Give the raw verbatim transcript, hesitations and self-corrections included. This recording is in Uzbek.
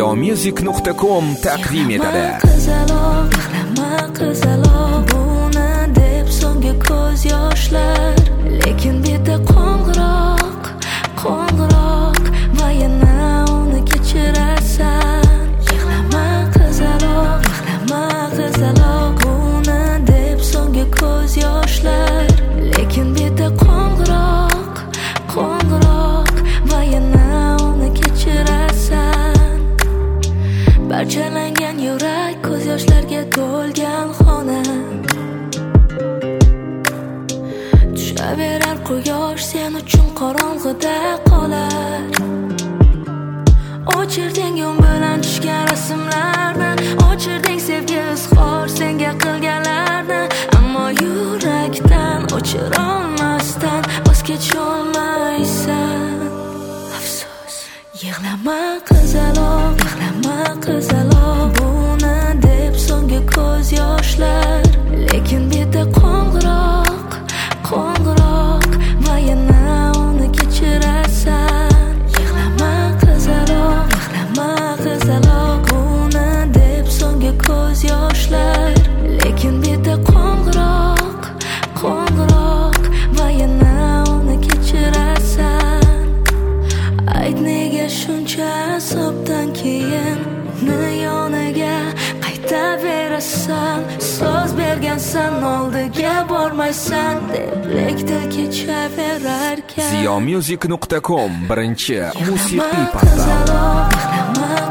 ziyomusic nuqta com taqdim etadi. Qizaloq, yig'lama qizaloq, buni deb so'nggi ko'z yoshlar, lekin beta qo'ng'iroq, qo'ng'iroq va yana uni kechirasan. Yig'lama qizaloq, yig'lama qizaloq, buni deb so'nggi ko'z yoshlar, lekin beta qo'ng'iroq, qo'ng'iroq va yana uni kechirasan. Parchalangan yurak, ko'z yoshlarga to'lgan xona, tushaverar quyosh sen uchun qorong'ida qolar. O'chirding yum bilan tushgan rasmlarni, o'chirding sevgi izhor senga qilganlarni, ammo yurakdan o'chira olmasdan voz kecholmaysan. Afsus. Yig'lama qizaloq, yig'lama qizaloq, buni deb so'nggi ko'z yoshlar, lekin beta qo'ng'iroq, qo'ng'iroq va yana uni kechirasan. Yig'lama qizaloq, yig'lama qizaloq, buni deb so'nggi ko'z yoshlar, lekin beta qo'ng'iroq, qo'ng'iroq va yana uni kechirasan. Ayt nega shuncha azobdan keyin uni yoniga qaytaverasan, so'z bergansan oldiga bormaysan deb lekda kechaverarkan. ziyomusic nuqta com birinchi musiqiy portal.